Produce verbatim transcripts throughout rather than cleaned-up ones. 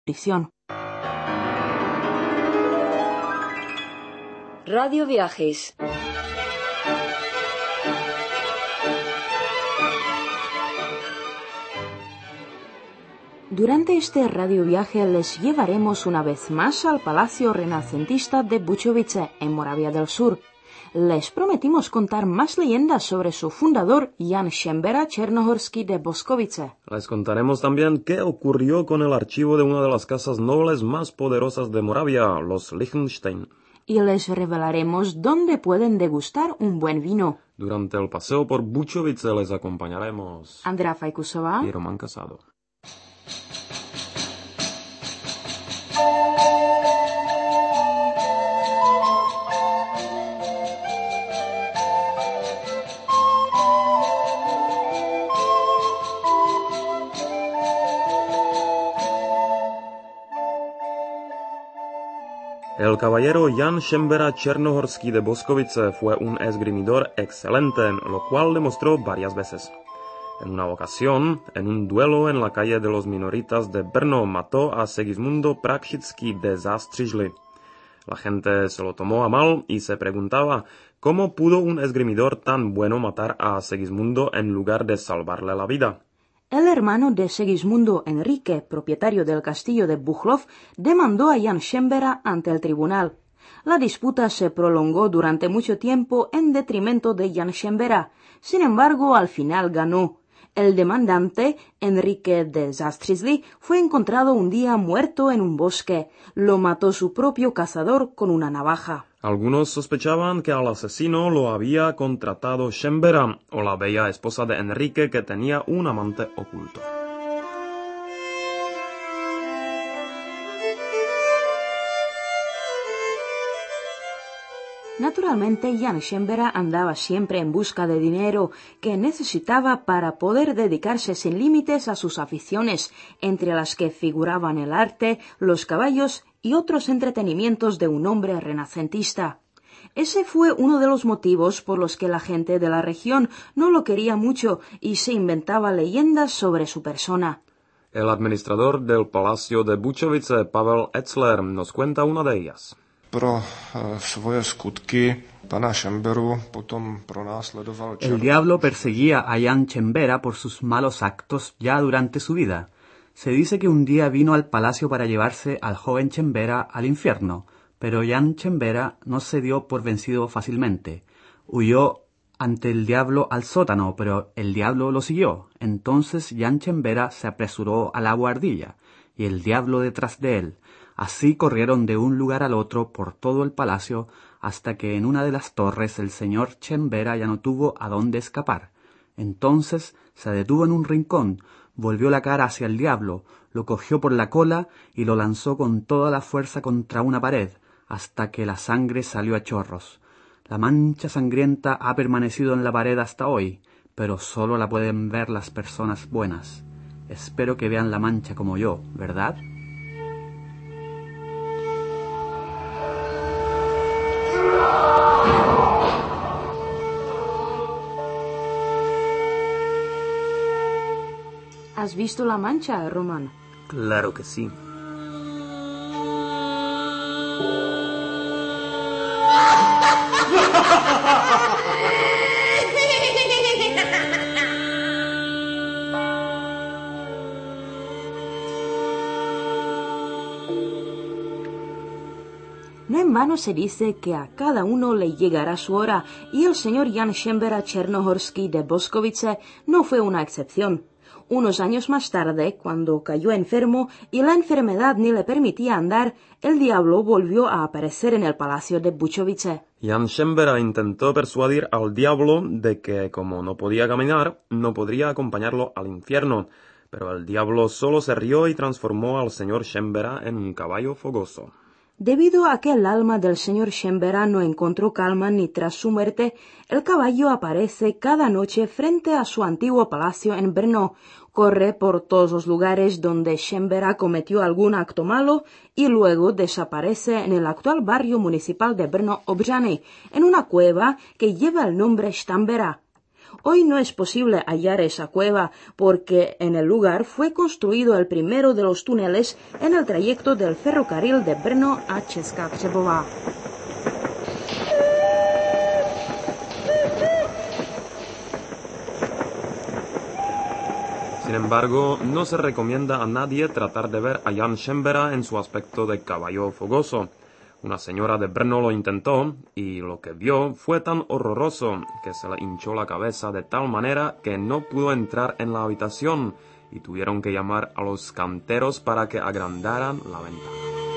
prisión. Radio Viajes. Durante este radioviaje les llevaremos una vez más al Palacio Renacentista de Bučovice, en Moravia del Sur. Les prometimos contar más leyendas sobre su fundador, Jan Šembera Černohorský de Boskovice. Les contaremos también qué ocurrió con el archivo de una de las casas nobles más poderosas de Moravia, los Liechtenstein. Y les revelaremos dónde pueden degustar un buen vino. Durante el paseo por Bučovice les acompañaremos Andrea Fajkusová y Román Casado. El caballero Jan Šembera Černohorský de Boskovice fue un esgrimidor excelente, lo cual demostró varias veces. En una ocasión, en un duelo en la calle de los minoritas de Brno, mató a Segismundo Prašický de Zástřižly. La gente se lo tomó a mal y se preguntaba cómo pudo un esgrimidor tan bueno matar a Segismundo en lugar de salvarle la vida. El hermano de Segismundo, Enrique, propietario del castillo de Buchlov, demandó a Jan Šembera ante el tribunal. La disputa se prolongó durante mucho tiempo en detrimento de Jan Šembera. Sin embargo, al final ganó. El demandante, Enrique de Zástřižly, fue encontrado un día muerto en un bosque. Lo mató su propio cazador con una navaja. Algunos sospechaban que al asesino lo había contratado Šembera, o la bella esposa de Enrique que tenía un amante oculto. Naturalmente, Jan Šembera andaba siempre en busca de dinero que necesitaba para poder dedicarse sin límites a sus aficiones, entre las que figuraban el arte, los caballos y otros entretenimientos de un hombre renacentista. Ese fue uno de los motivos por los que la gente de la región no lo quería mucho y se inventaba leyendas sobre su persona. El administrador del Palacio de Bučovice, Pavel Etzler, nos cuenta una de ellas. Pro svoje skutky pana Šemberu potom pronásledoval El diablo perseguía a Jan Šembera por sus malos actos ya durante su vida. Se dice que un día vino al palacio para llevarse al joven Šembera al infierno, pero Jan Šembera no se dio por vencido fácilmente. Huyó ante el diablo al sótano, pero el diablo lo siguió. Entonces Jan Šembera se apresuró a la buhardilla, y el diablo detrás de él. Así corrieron de un lugar al otro por todo el palacio, hasta que en una de las torres el señor Šembera ya no tuvo a dónde escapar. Entonces se detuvo en un rincón, volvió la cara hacia el diablo, lo cogió por la cola y lo lanzó con toda la fuerza contra una pared, hasta que la sangre salió a chorros. La mancha sangrienta ha permanecido en la pared hasta hoy, pero solo la pueden ver las personas buenas. Espero que vean la mancha como yo, ¿verdad? ¿Has visto la mancha, Román? Claro que sí. No en vano se dice que a cada uno le llegará su hora, y el señor Jan Šembera Černohorský de Boskovice no fue una excepción. Unos años más tarde, cuando cayó enfermo y la enfermedad ni le permitía andar, el diablo volvió a aparecer en el palacio de Bučovice. Jan Šembera intentó persuadir al diablo de que, como no podía caminar, no podría acompañarlo al infierno, pero el diablo solo se rió y transformó al señor Šembera en un caballo fogoso. Debido a que el alma del señor Šembera no encontró calma ni tras su muerte, el caballo aparece cada noche frente a su antiguo palacio en Brno, corre por todos los lugares donde Šembera cometió algún acto malo y luego desaparece en el actual barrio municipal de Brno Obřany, en una cueva que lleva el nombre Štambera. Hoy no es posible hallar esa cueva porque en el lugar fue construido el primero de los túneles en el trayecto del ferrocarril de Brno a Česká Třebová. Sin embargo, no se recomienda a nadie tratar de ver a Jan Šembera en su aspecto de caballo fogoso. Una señora de Brno lo intentó y lo que vio fue tan horroroso que se le hinchó la cabeza de tal manera que no pudo entrar en la habitación y tuvieron que llamar a los canteros para que agrandaran la ventana.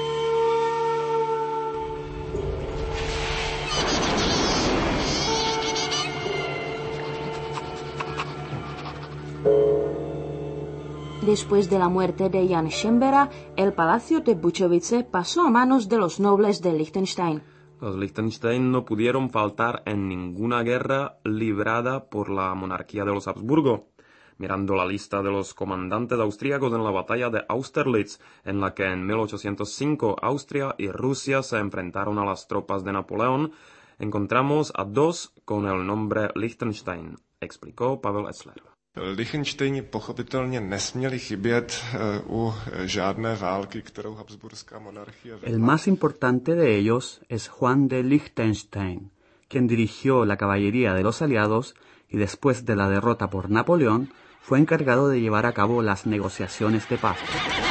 Después de la muerte de Jan Šembera, el palacio de Bučovice pasó a manos de los nobles de Liechtenstein. Los Liechtenstein no pudieron faltar en ninguna guerra librada por la monarquía de los Habsburgo. Mirando la lista de los comandantes austríacos en la batalla de Austerlitz, en la que en mil ochocientos cinco Austria y Rusia se enfrentaron a las tropas de Napoleón, encontramos a dos con el nombre Liechtenstein, explicó Pavel Etzler. Liechtensteini pochopitelně nesměli chybět u žádné války, kterou habsburská monarchie vedla. El más importante de ellos es Juan de Liechtenstein, quien dirigió la caballería de los aliados y después de la derrota por Napoleón fue encargado de llevar a cabo las negociaciones de paz.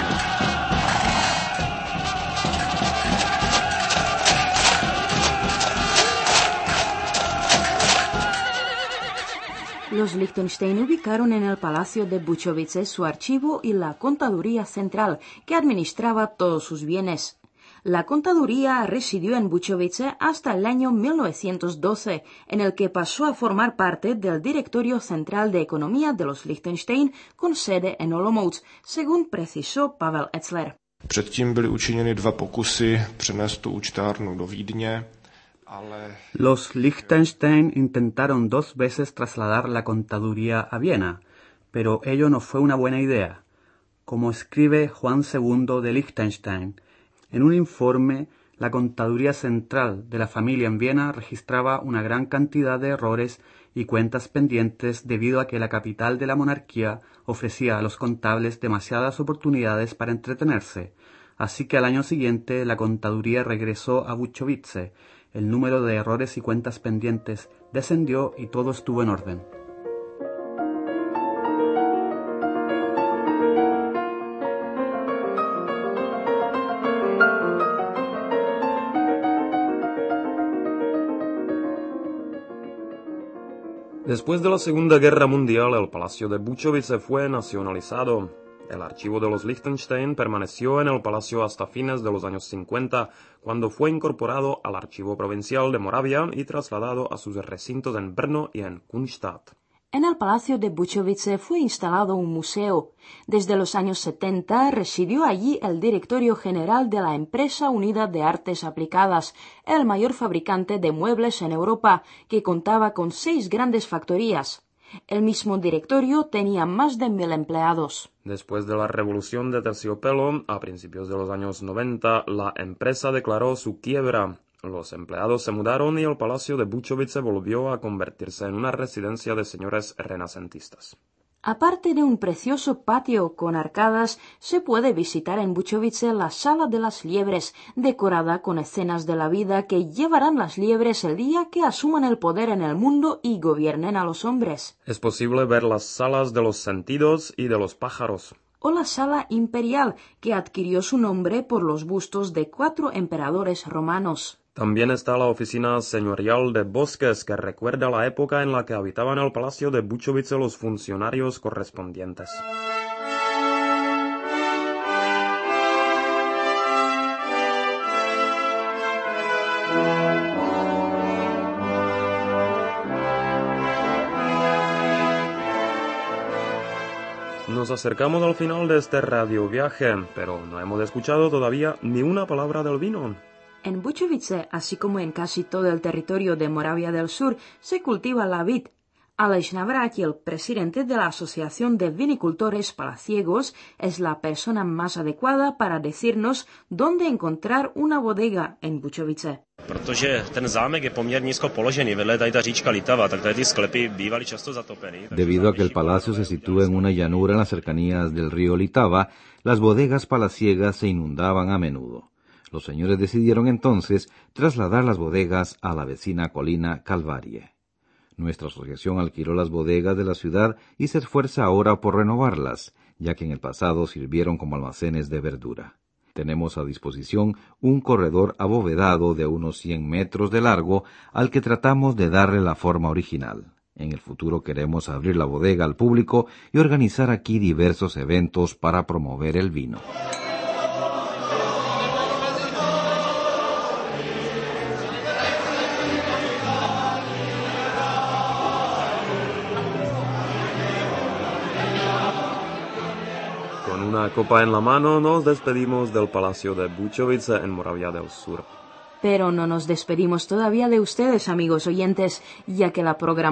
Los Liechtenstein ubicaron en el palacio de Bučovice su archivo y la contaduría central, que administraba todos sus bienes. La contaduría residió en Bučovice hasta el año mil novecientos doce, en el que pasó a formar parte del Directorio Central de Economía de los Liechtenstein, con sede en Olomouc, según precisó Pavel Etzler. Předtím byly učiněny dva pokusy přenést tu účtárnu do Vídně. Los Liechtenstein intentaron dos veces trasladar la contaduría a Viena, pero ello no fue una buena idea. Como escribe Juan segundo de Liechtenstein, en un informe, la contaduría central de la familia en Viena registraba una gran cantidad de errores y cuentas pendientes debido a que la capital de la monarquía ofrecía a los contables demasiadas oportunidades para entretenerse, así que al año siguiente la contaduría regresó a Bučovice. El número de errores y cuentas pendientes descendió y todo estuvo en orden. Después de la Segunda Guerra Mundial, el Palacio de Bučovice fue nacionalizado. El archivo de los Liechtenstein permaneció en el palacio hasta fines de los años cincuenta, cuando fue incorporado al Archivo Provincial de Moravia y trasladado a sus recintos en Brno y en Kunštat. En el palacio de Bučovice fue instalado un museo. Desde los años setenta residió allí el directorio general de la Empresa Unida de Artes Aplicadas, el mayor fabricante de muebles en Europa, que contaba con seis grandes factorías. El mismo directorio tenía más de mil empleados. Después de la Revolución de Terciopelo, a principios de los años noventa, la empresa declaró su quiebra. Los empleados se mudaron y el Palacio de Bučovice volvió a convertirse en una residencia de señores renacentistas. Aparte de un precioso patio con arcadas, se puede visitar en Bučovice la Sala de las Liebres, decorada con escenas de la vida que llevarán las liebres el día que asuman el poder en el mundo y gobiernen a los hombres. Es posible ver las salas de los sentidos y de los pájaros. O la Sala Imperial, que adquirió su nombre por los bustos de cuatro emperadores romanos. También está la oficina señorial de bosques, que recuerda la época en la que habitaban el palacio de Bučovice los funcionarios correspondientes. Nos acercamos al final de este radioviaje, pero no hemos escuchado todavía ni una palabra del vino. En Bučovice, así como en casi todo el territorio de Moravia del Sur, se cultiva la vid. Aleš Navrátil, presidente de la Asociación de Vinicultores Palaciegos, es la persona más adecuada para decirnos dónde encontrar una bodega en Bučovice. Protože ten zámek je poměrně nízko položený, vedle tady ta říčka Litava, tak tady ty sklepy bývaly často zatopený. Debido a que el palacio se sitúa en una llanura en las cercanías del río Litava, las bodegas palaciegas se inundaban a menudo. Los señores decidieron entonces trasladar las bodegas a la vecina colina Calvarie. Nuestra asociación alquiló las bodegas de la ciudad y se esfuerza ahora por renovarlas, ya que en el pasado sirvieron como almacenes de verdura. Tenemos a disposición un corredor abovedado de unos cien metros de largo al que tratamos de darle la forma original. En el futuro queremos abrir la bodega al público y organizar aquí diversos eventos para promover el vino. Con una copa en la mano nos despedimos del Palacio de Bučovice en Moravia del Sur. Pero no nos despedimos todavía de ustedes, amigos oyentes, ya que la programación